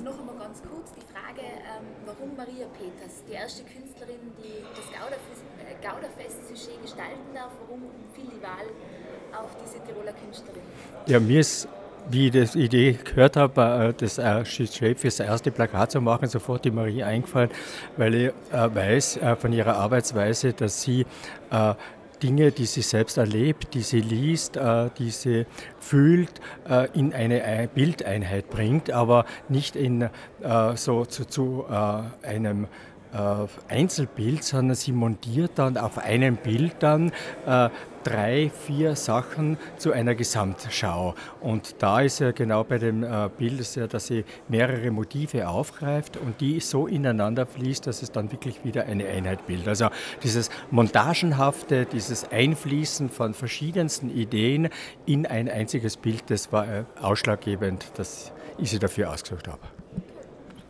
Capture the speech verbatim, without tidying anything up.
noch einmal ganz kurz die Frage, ähm, warum Maria Peters, die erste Künstlerin, die das Gauderfest, äh, Gauderfest-Sujet gestalten darf, warum fiel die Wahl auf diese Tiroler Künstlerin? Ja, mir ist, wie ich die Idee gehört habe, äh, das äh, Sujet für das erste Plakat zu machen, sofort die Marie eingefallen, weil ich äh, weiß äh, von ihrer Arbeitsweise, dass sie äh, Dinge, die sie selbst erlebt, die sie liest, äh, die sie fühlt, äh, in eine Ei- Bildeinheit bringt, aber nicht in äh, so zu, zu äh, einem äh, Einzelbild, sondern sie montiert dann auf einem Bild dann äh, drei, vier Sachen zu einer Gesamtschau. Und da ist ja genau bei dem äh, Bild, ist ja, dass sie mehrere Motive aufgreift und die so ineinander fließt, dass es dann wirklich wieder eine Einheit bildet. Also dieses Montagenhafte, dieses Einfließen von verschiedensten Ideen in ein einziges Bild, das war äh, ausschlaggebend, dass ich sie dafür ausgesucht habe.